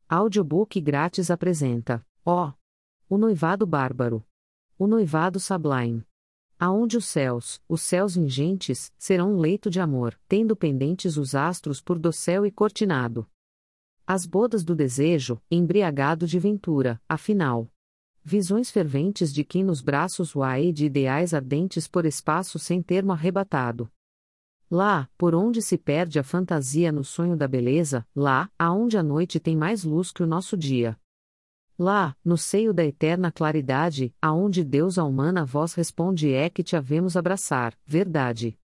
Audiobook grátis apresenta: o noivado bárbaro. O noivado sublime. Aonde os céus vingentes, serão um leito de amor, tendo pendentes os astros por dossel e cortinado. As bodas do desejo, embriagado de ventura, afinal. Visões ferventes de quem nos braços voa de ideais ardentes por espaço sem termo arrebatado. Lá, por onde se perde a fantasia no sonho da beleza, lá, aonde a noite tem mais luz que o nosso dia. Lá, no seio da eterna claridade, aonde Deus a humana voz responde é que te havemos abraçar, verdade.